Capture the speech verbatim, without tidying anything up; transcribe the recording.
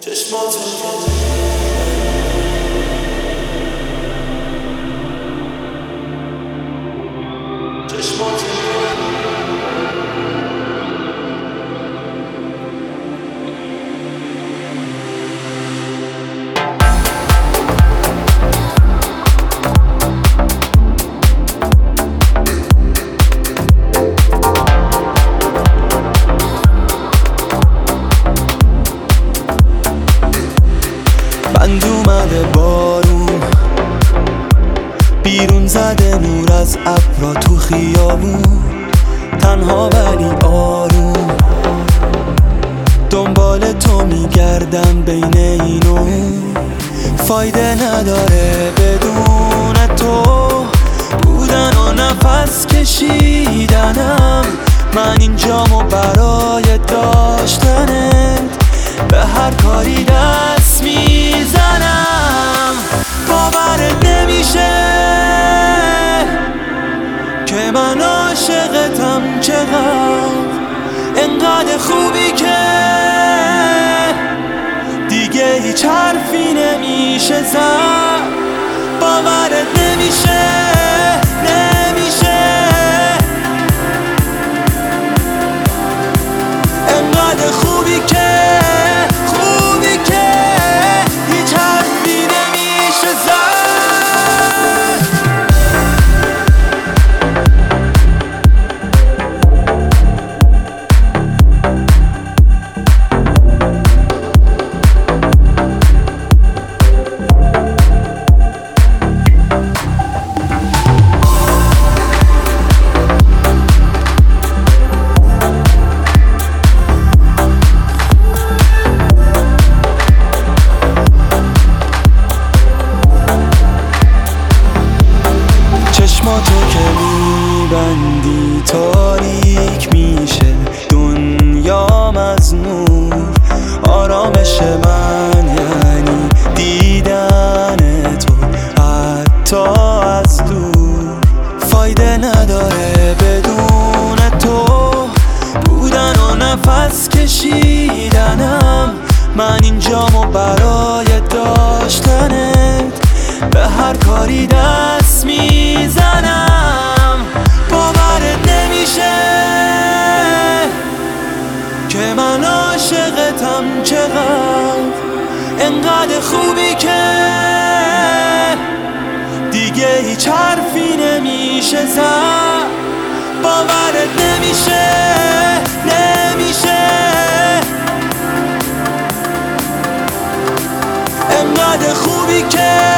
چشماتو بند اومده بارون، بیرون زده نور از ابرا تو خیابون، تنها ولی آروم دنبال تو میگردم بین این و اون. فایده نداره بدون تو بودن و نفس کشیدنم، من اینجامو برای داشتنت به هر کاری دست میزنم. باورت نمیشه که من عاشقتم، چقدر انقدر خوبی که دیگه هیچ حرفی نمیشه زد. باورت نمیشه نمیشه انقدر خوبی که خوبی که هیچ حرفی نمیشه زد. چشماتو که میبندی تاریک میشه دنیام از نور. آرامش من یعنی دیدن تو حتی از دور. فایده نداره بدون تو بودن و نفس کشیدنم، من اینجامو برای داشتنت به هر کاری دست میزنم. باورت نمیشه که من عاشقتم، چقدر انقدر خوبی که دیگه هیچ حرفی نمیشه زد. باورت نمیشه نمیشه انقدر خوبی که